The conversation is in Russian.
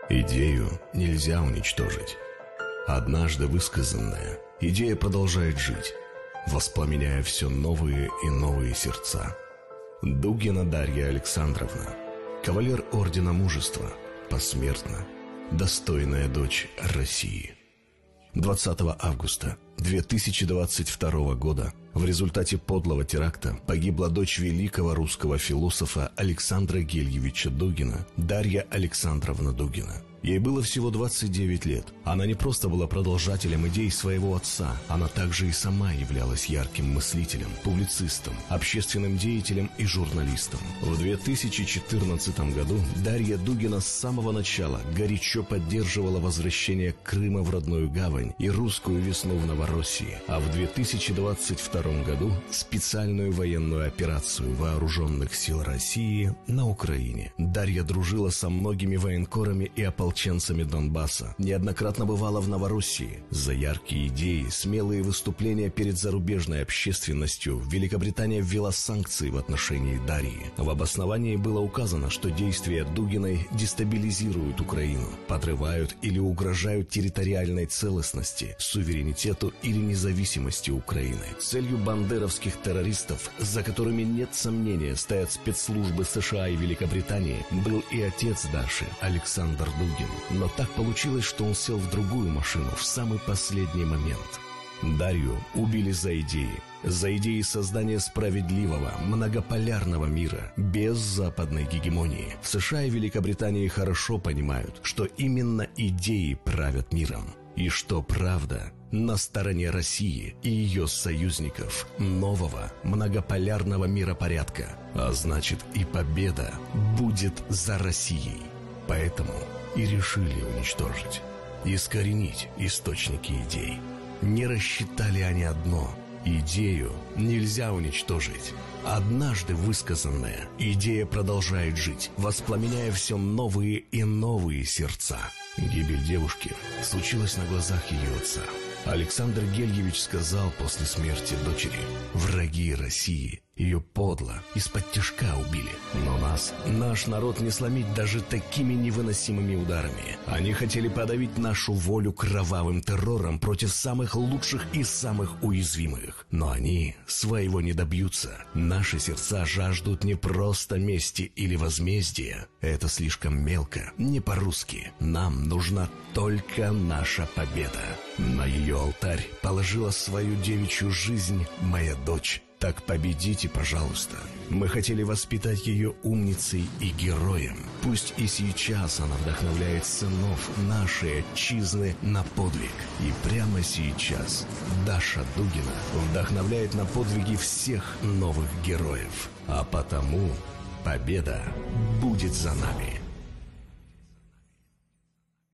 Идею нельзя уничтожить. Однажды высказанная идея продолжает жить, воспламеняя все новые и новые сердца. Дугина Дарья Александровна, кавалер Ордена Мужества, посмертно, достойная дочь России. 20 августа 2022 года в результате подлого теракта погибла дочь великого русского философа Александра Гельевича Дугина, Дарья Александровна Дугина. Ей было всего 29 лет. Она не просто была продолжателем идей своего отца, она также и сама являлась ярким мыслителем, публицистом, общественным деятелем и журналистом. В 2014 году Дарья Дугина с самого начала горячо поддерживала возвращение Крыма в родную гавань и русскую весну в Новороссии, а в 2022 году специальную военную операцию Вооруженных сил России на Украине. Дарья дружила со многими военкорами и ополченцами Донбасса, неоднократно бывала в Новороссии. За яркие идеи, смелые выступления перед зарубежной общественностью Великобритания ввела санкции в отношении Дарьи. В обосновании было указано, что действия Дугиной дестабилизируют Украину, подрывают или угрожают территориальной целостности, суверенитету или независимости Украины. Целью бандеровских террористов, за которыми нет сомнения стоят спецслужбы США и Великобритании, был и отец Даши, Александр Дугин. Но так получилось, что он сел в другую машину в самый последний момент. Дарью убили за идеи создания справедливого, многополярного мира, без западной гегемонии. В США и Великобритании хорошо понимают, что именно идеи правят миром, и что правда на стороне России и ее союзников, нового многополярного миропорядка. А значит, и победа будет за Россией. Поэтому и решили уничтожить, искоренить источники идей. Не рассчитали они одно: идею нельзя уничтожить. Однажды высказанная идея продолжает жить, воспламеняя все новые и новые сердца. Гибель девушки случилась на глазах ее отца. Александр Гельевич сказал после смерти дочери: враги России ее подло, из-под тишка убили. Но нас, наш народ, не сломить даже такими невыносимыми ударами. Они хотели подавить нашу волю кровавым террором против самых лучших и самых уязвимых. Но они своего не добьются. Наши сердца жаждут не просто мести или возмездия. Это слишком мелко, не по-русски. Нам нужна только наша победа. На ее алтарь положила свою девичью жизнь моя дочь. Так победите, пожалуйста. Мы хотели воспитать ее умницей и героем. Пусть и сейчас она вдохновляет сынов нашей отчизны на подвиг. И прямо сейчас Даша Дугина вдохновляет на подвиги всех новых героев. А потому победа будет за нами.